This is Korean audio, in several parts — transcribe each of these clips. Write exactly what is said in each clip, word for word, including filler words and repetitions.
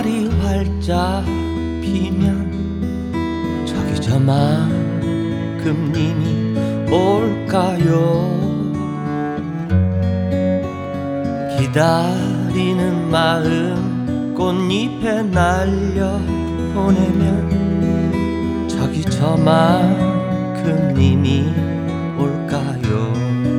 날이 활짝 피면 저기 저만큼 님이 올까요? 기다리는 마음 꽃잎에 날려 보내면 저기 저만큼 님이 올까요?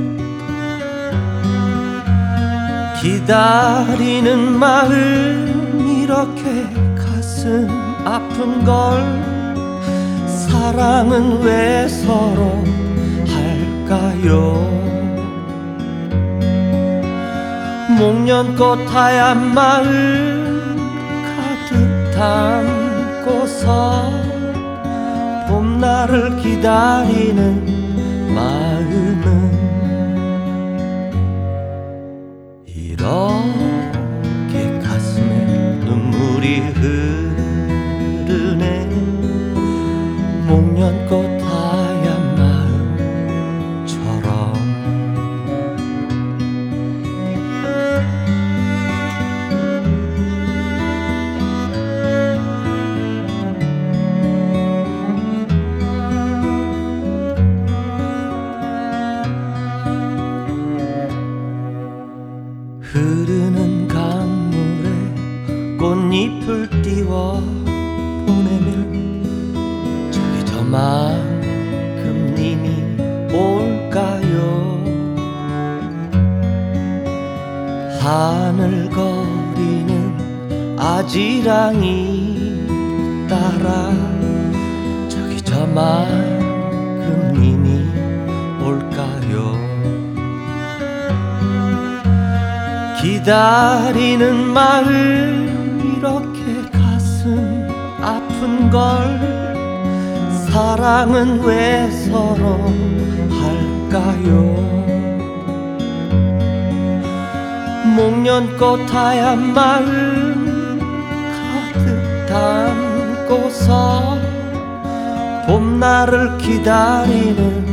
기다리는 마음 이렇게 가슴 아픈걸 사랑은 왜 서로 할까요? 목련꽃 하얀 마음 가득 담고서 봄날을 기다리는 마음은 이렇게 가슴에 눈물이 흐르네. 목련꽃 하얀 마음처럼. 흐르는 강물에 꽃잎을 띄워 보내면 저기 저만큼 님이 올까요? 하늘거리는 아지랑이 따라 저기 저만큼 님이 올까요? 기다리는 마음 이렇게 가슴 아픈걸 사랑은 왜 서로 할까요? 목련꽃 하얀 마음 가득 담고서 봄날을 기다리는